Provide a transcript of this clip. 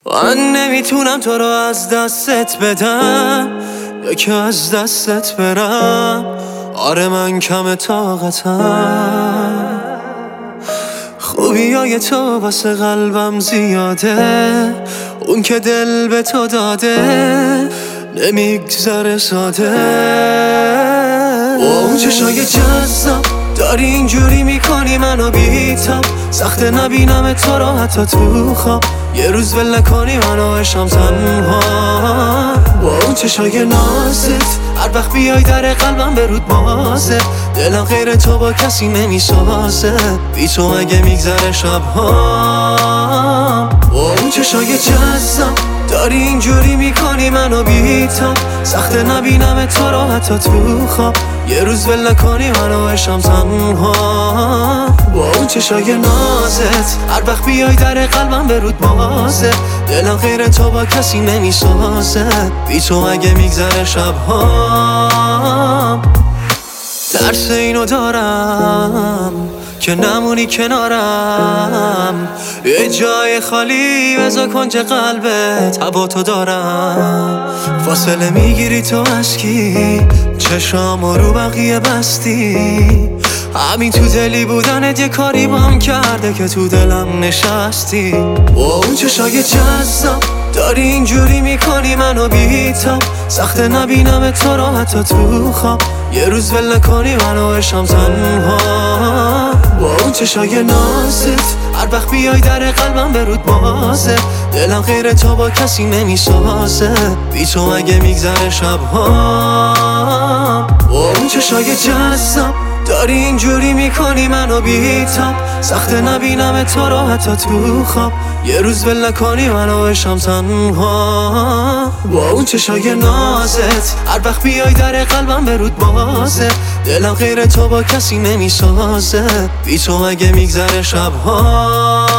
من نمیتونم تو رو از دستت بدم یا که از دستت برم. آره من کم طاقتم، خوبیای تو واسه قلبم زیاده، اون که دل به تو داده نمیگذره ساده. اون چشای جذاب داری اینجوری میکنی منو بیتاب، سخت نبینم تو رو حتی تو خواب، یه روز ول نکنی منو عشقم تنها. با اون چشای نازت هر وقت بیای در قلبم به رود بازه، دلم غیر تو با کسی نمیسازه، بی تو اگه میگذره شبهام. با اون چشای جذاب داری اینجوری میکنی منو بیتاب، سخت نبینم تو رو حتی تو خواب، یه روز ول نکنی منو عشقم تنها. با اون چشای نازت هر وقت بیای در قلبم به رود بازه، دلم غیر تو با کسی نمیسازه، بی تو اگه میگذره شبهام. ترس اینو دارم که نمونی کنارم، یه جای خالی بذار کنج قلبت، هوا تو دارم. فاصله میگیری تو از کی؟ چشامو رو بقیه بستی، همین تو دلی بودنت یه کاری بام کرده که تو دلم نشستی. با اون چشای جذاب داری اینجوری میکنی منو بیتاب، سخت نبینم تو رو حتی تو خواب، یه روز ول نکنی منو عشقم تنها. با اون چشای نازت هر وقت بیای در قلبم به رود بازه، دلم غیر تو با کسی نمیسازه، بی تو اگه میگذره شبهام. با اون چشای جذاب داری اینجوری میکنی منو بیتاب، سخت نبینم تو رو حتی تو خواب، یه روز ول نکنی منو عشقم تنها. با اون چشای نازت هر وقت بیای در قلبم به رود بازه، دلم غیر تو با کسی نمیسازه، بی تو اگه میگذره شبها.